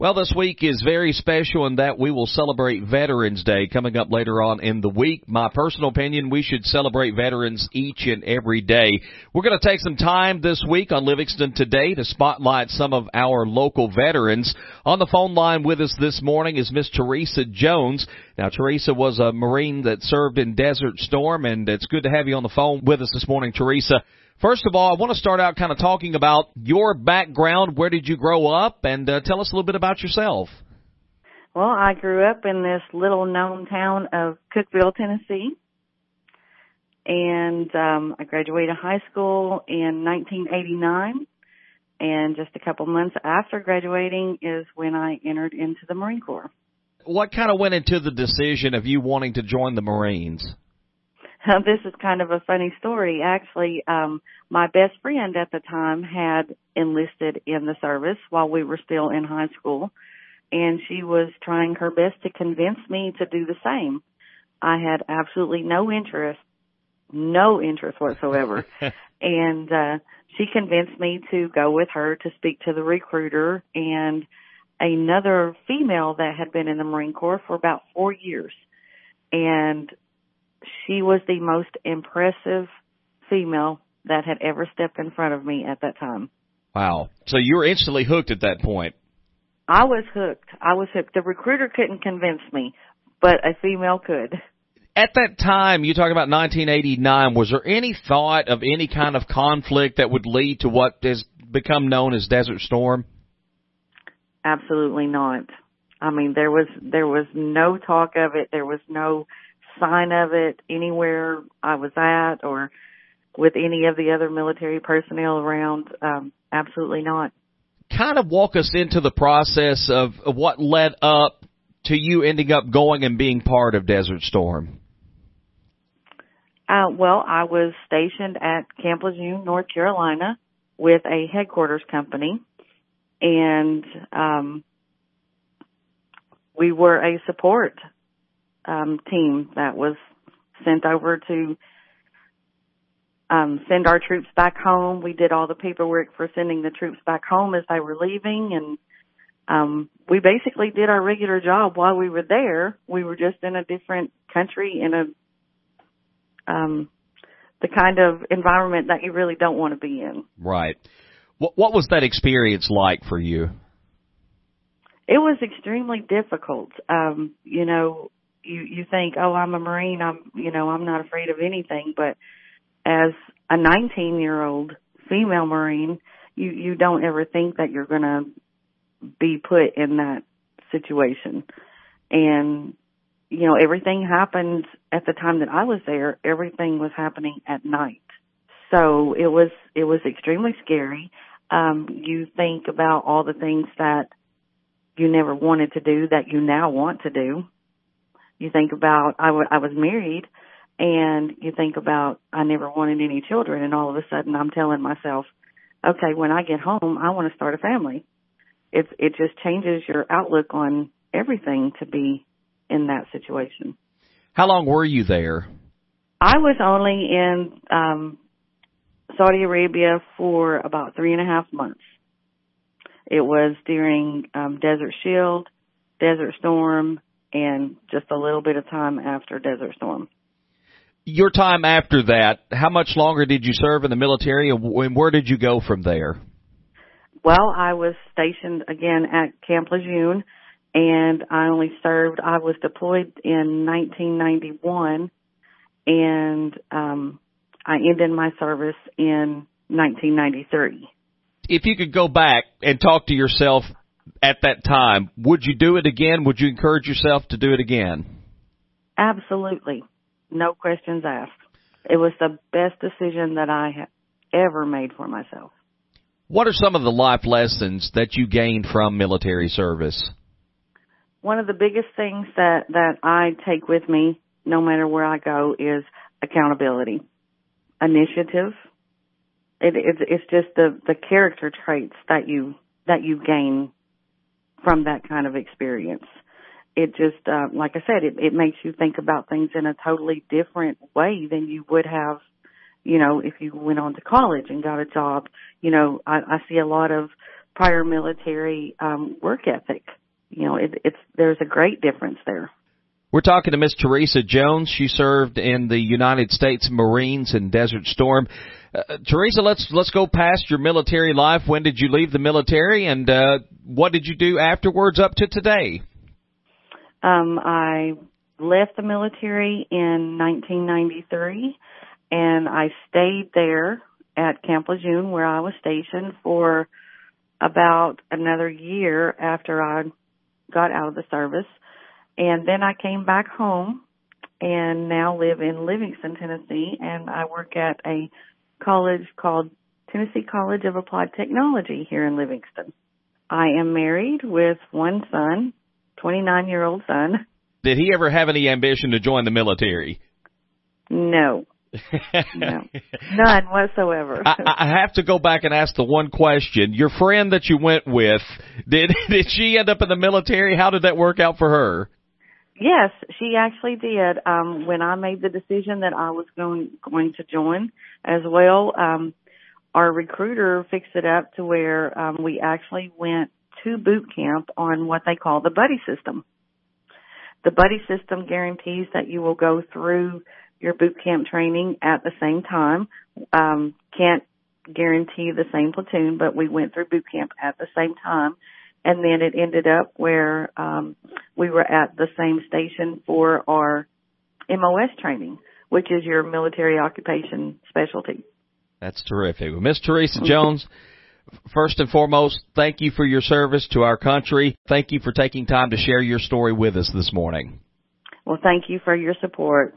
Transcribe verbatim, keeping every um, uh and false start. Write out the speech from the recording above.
Well, this week is very special in that we will celebrate Veterans Day coming up later on in the week. My personal opinion, we should celebrate veterans each and every day. We're going to take some time this week on Livingston Today to spotlight some of our local veterans. On the phone line with us this morning is Miss Teresa Jones. Now, Teresa was a Marine that served in Desert Storm, and it's good to have you on the phone with us this morning, Teresa. First of all, I want to start out kind of talking about your background. Where did you grow up? And uh, tell us a little bit about yourself. Well, I grew up in this little known town of Cookeville, Tennessee. And um, I graduated high school in nineteen eighty-nine. And just a couple months after graduating is when I entered into the Marine Corps. What kind of went into the decision of you wanting to join the Marines? This is kind of a funny story. Actually, um, my best friend at the time had enlisted in the service while we were still in high school, and she was trying her best to convince me to do the same. I had absolutely no interest, no interest whatsoever, and uh, she convinced me to go with her to speak to the recruiter and another female that had been in the Marine Corps for about four years, and she was the most impressive female that had ever stepped in front of me at that time. Wow. So you were instantly hooked at that point. I was hooked. I was hooked. The recruiter couldn't convince me, but a female could. At that time, you talk about nineteen eighty-nine, was there any thought of any kind of conflict that would lead to what has become known as Desert Storm? Absolutely not. I mean, there was there was no talk of it. There was no sign of it anywhere I was at or with any of the other military personnel around. Um, absolutely not. Kind of walk us into the process of, of what led up to you ending up going and being part of Desert Storm. Uh, well, I was stationed at Camp Lejeune, North Carolina, with a headquarters company, and um, we were a support Um, team that was sent over to um, send our troops back home. We did all the paperwork for sending the troops back home as they were leaving, and um, we basically did our regular job while we were there. We were just in a different country, in a um, the kind of environment that you really don't want to be in. Right. What, what was that experience like for you? It was extremely difficult. Um, you know, You, you think, oh, I'm a Marine, I'm, you know, I'm not afraid of anything. But as a nineteen-year-old female Marine, you, you don't ever think that you're going to be put in that situation. And, you know, everything happened at the time that I was there. Everything was happening at night. So it was, it was extremely scary. Um, you think about all the things that you never wanted to do that you now want to do. You think about, I, w- I was married, and you think about, I never wanted any children, and all of a sudden I'm telling myself, okay, when I get home, I want to start a family. It's, it just changes your outlook on everything to be in that situation. How long were you there? I was only in um, Saudi Arabia for about three and a half months. It was during um, Desert Shield, Desert Storm, and just a little bit of time after Desert Storm. Your time after that, how much longer did you serve in the military, and where did you go from there? Well, I was stationed again at Camp Lejeune, and I only served, I was deployed in nineteen ninety-one, and um, I ended my service in nineteen ninety-three. If you could go back and talk to yourself at that time, would you do it again? Would you encourage yourself to do it again? Absolutely. No questions asked. It was the best decision that I have ever made for myself. What are some of the life lessons that you gained from military service? One of the biggest things that, that I take with me, no matter where I go, is accountability, initiative. It, it's, it's just the, the character traits that you that you gain from that kind of experience. It just, uh, like I said, it, it makes you think about things in a totally different way than you would have, you know, if you went on to college and got a job. You know, I, I see a lot of prior military um, work ethic. You know, it, it's there's a great difference there. We're talking to Miss Teresa Jones. She served in the United States Marines in Desert Storm. Uh, Teresa, let's let's go past your military life. When did you leave the military, and uh, what did you do afterwards up to today? Um, I left the military in nineteen ninety-three, and I stayed there at Camp Lejeune, where I was stationed, for about another year after I got out of the service. And then I came back home and now live in Livingston, Tennessee, and I work at a college called Tennessee College of Applied Technology here in Livingston. I am married with one son, twenty-nine-year-old son. Did he ever have any ambition to join the military? No. No. None whatsoever. I, I have to go back and ask the one question. Your friend that you went with, did did she end up in the military? How did that work out for her? Yes, she actually did. Um, when I made the decision that I was going going to join as well, um, our recruiter fixed it up to where um, we actually went to boot camp on what they call the buddy system. The buddy system guarantees that you will go through your boot camp training at the same time. Um, can't guarantee the same platoon, but we went through boot camp at the same time. And then it ended up where um, we were at the same station for our M O S training, which is your military occupation specialty. That's terrific. Well, Miss Teresa Jones, first and foremost, thank you for your service to our country. Thank you for taking time to share your story with us this morning. Well, thank you for your support.